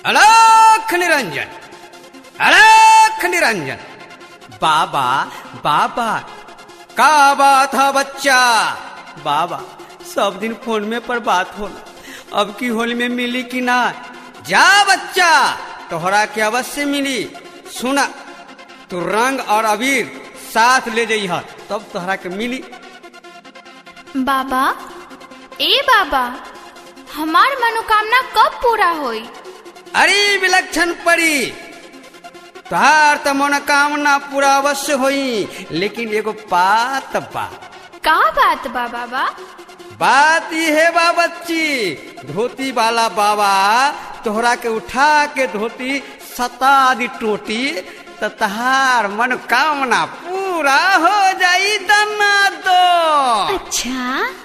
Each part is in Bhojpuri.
अलख निरंजन, अलख निरंजन। बाबा बाबा का बात है बच्चा? बाबा सब दिन फोन में पर बात होला, अब की होली में मिली कि ना? जा बच्चा, तोहरा के अवश्य मिली। सुना, तू रंग और अबीर साथ ले जइहा, तब तोहरा के मिली। बाबा, ए बाबा, हमार मनोकामना कब पूरा होई? अरे विलक्षण परी, तोहार तो मनोकामना पूरा अवश्य होई, लेकिन एगो बात बा। का बात बा बाबा? बात ये है बा बच्ची, धोती वाला बाबा तोहरा के उठा के धोती सता दी टोटी, तो तहार मनोकामना पूरा हो जाई दना दो। अच्छा,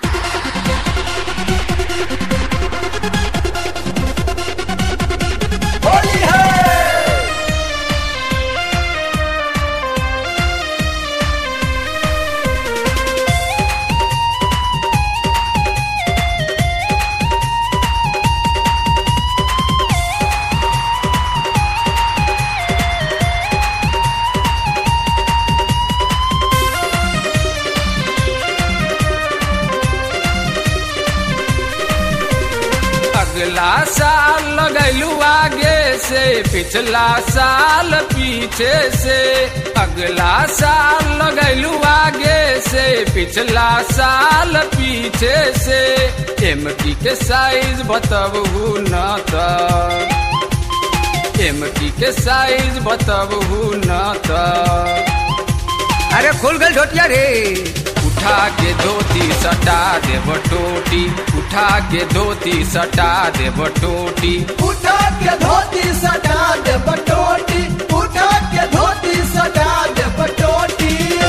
होली है। अगला साल लगैलू आगे से, पिछला साल पीछे से। अगला साल लगैलू आगे से, पिछला साल पीछे से। एमटी के साइज बतबहू न त, एमटी के साइज बतबहू न त। अरे खुल गल ढोटिया रे। उठा के धोती सटा देव टोटी, उठा के धोती सटा देव टोटी। उठा के धोती सटा देव टोटी, उठा के धोती सटा देव टोटी।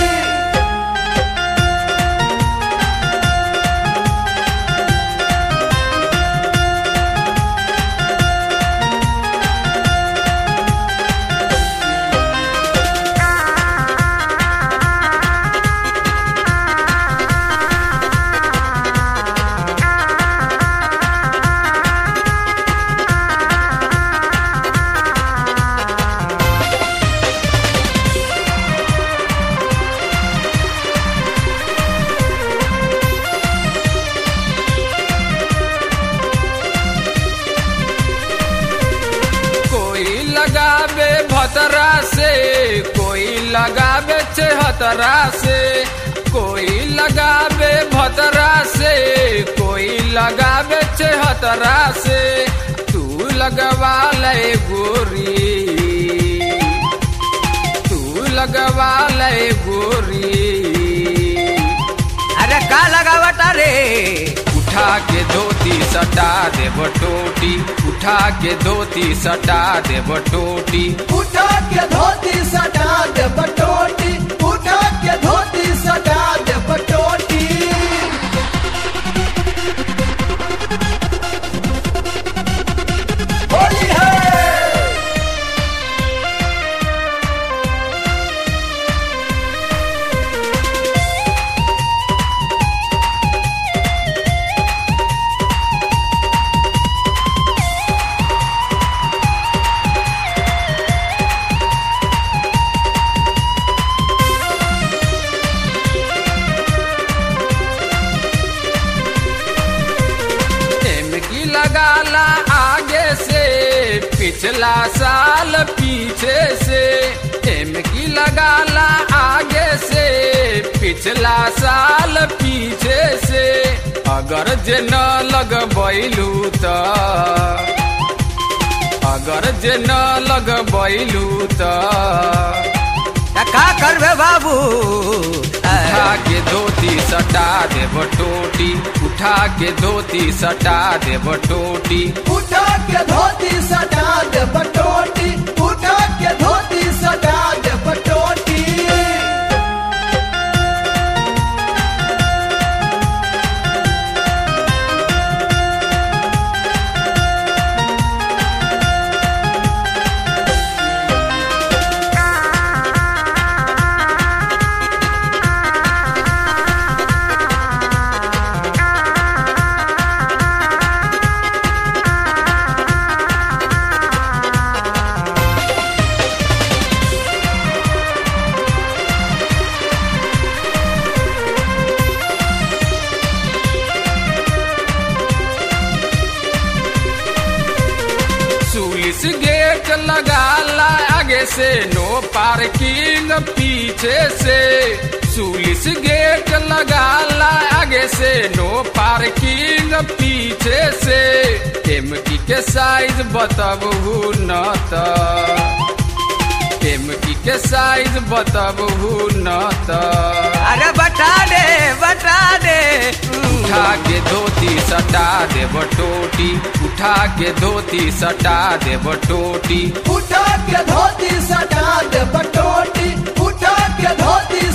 लगावे भतरा से, कोई लगावे चहतरा से। कोई लगावे भतरा से, कोई लगावे चहतरा से। तू लगवा ले गोरी, तू लगवा ले गोरी। अरे का लगावता रे? उठा के धोती सटा देव टोटी, उठा के धोती सटा देव टोटी। उठा के धोती सटा देव टोटी, उठा के धोती सटा देव टोटी। होली है। लगाला आगे से, पिछला साल पीछे से। एमकी लगाला आगे से, पिछला साल पीछे से। अगर जे न लगबैलू त, अगर जे न लगबैलू त का करबे बाबू? उठा के धोती सटा देव टोटी, उठा के धोती सटा देव टोटी। उठा के धोती सटा देव टोटी, उठा के धोती सटा देव टोटी। लगाला आगे से, नो पार्किंग पीछे से। पुलिस गेट लगाला आगे से, नो पार्किंग पीछे से। एमकी के साइज बताबू न त, एमकी के साइज बताबू न त। अरे बता दे बता दे। उठा के धोती सटा देब टोटी, उठा के धोती सटा देब टोटी। उठा के धोती सटा देब टोटी, उठा के धोती